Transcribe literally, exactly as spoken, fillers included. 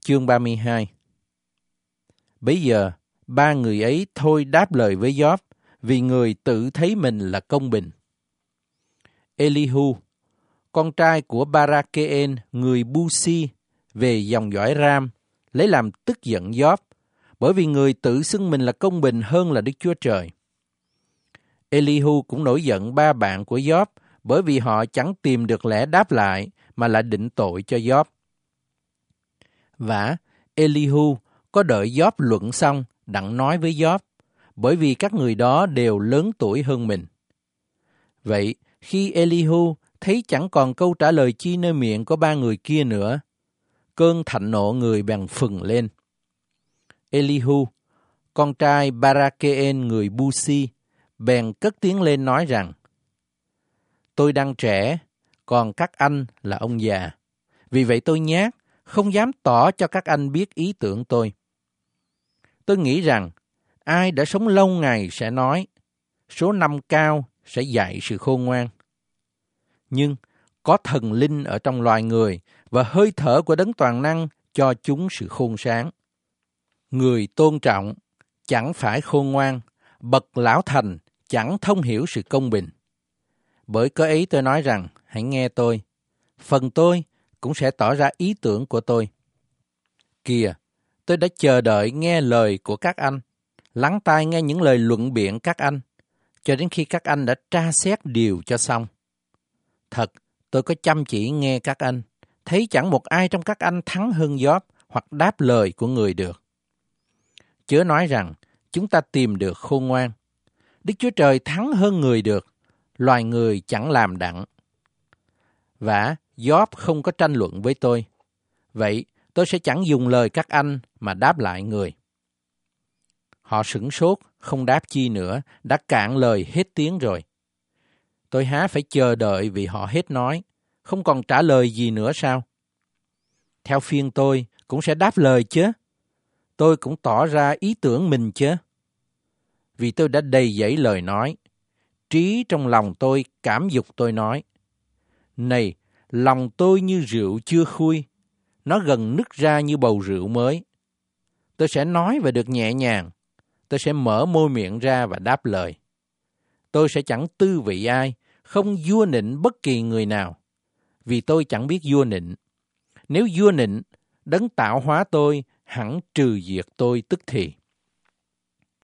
Chương ba mươi hai. Bấy giờ, ba người ấy thôi đáp lời với Gióp, vì người tự thấy mình là công bình. Elihu, con trai của Barakeen, người Busi, về dòng dõi Ram, lấy làm tức giận Gióp, bởi vì người tự xưng mình là công bình hơn là Đức Chúa Trời. Elihu cũng nổi giận ba bạn của Gióp, bởi vì họ chẳng tìm được lẽ đáp lại, mà lại định tội cho Gióp. Vả, Elihu có đợi Gióp luận xong, đặng nói với Gióp, bởi vì các người đó đều lớn tuổi hơn mình. Vậy, khi Elihu thấy chẳng còn câu trả lời chi nơi miệng của ba người kia nữa, cơn thạnh nộ người bèn phừng lên. Elihu, con trai Barakeen người Busi, bèn cất tiếng lên nói rằng, tôi đang trẻ, còn các anh là ông già. Vì vậy tôi nhát, không dám tỏ cho các anh biết ý tưởng tôi. Tôi nghĩ rằng, ai đã sống lâu ngày sẽ nói, số năm cao sẽ dạy sự khôn ngoan. Nhưng có thần linh ở trong loài người và hơi thở của Đấng Toàn Năng cho chúng sự khôn sáng. Người tôn trọng chẳng phải khôn ngoan, bậc lão thành chẳng thông hiểu sự công bình. Bởi cớ ấy tôi nói rằng, hãy nghe tôi, phần tôi cũng sẽ tỏ ra ý tưởng của tôi. Kìa, tôi đã chờ đợi nghe lời của các anh, lắng tai nghe những lời luận biện các anh, cho đến khi các anh đã tra xét điều cho xong. Thật, tôi có chăm chỉ nghe các anh, thấy chẳng một ai trong các anh thắng hơn Gióp hoặc đáp lời của người được. Chớ nói rằng, chúng ta tìm được khôn ngoan. Đức Chúa Trời thắng hơn người được, loài người chẳng làm đặng. Vả, Gióp không có tranh luận với tôi. Vậy, tôi sẽ chẳng dùng lời các anh mà đáp lại người. Họ sửng sốt, không đáp chi nữa, đã cạn lời hết tiếng rồi. Tôi há phải chờ đợi vì họ hết nói, không còn trả lời gì nữa sao? Theo phiên tôi, cũng sẽ đáp lời chứ. Tôi cũng tỏ ra ý tưởng mình chứ. Vì tôi đã đầy dẫy lời nói, trí trong lòng tôi cảm dục tôi nói. Này, lòng tôi như rượu chưa khui, nó gần nứt ra như bầu rượu mới. Tôi sẽ nói và được nhẹ nhàng, tôi sẽ mở môi miệng ra và đáp lời. Tôi sẽ chẳng tư vị ai, không vua nịnh bất kỳ người nào, vì tôi chẳng biết vua nịnh. Nếu vua nịnh, Đấng tạo hóa tôi hẳn trừ diệt tôi tức thì.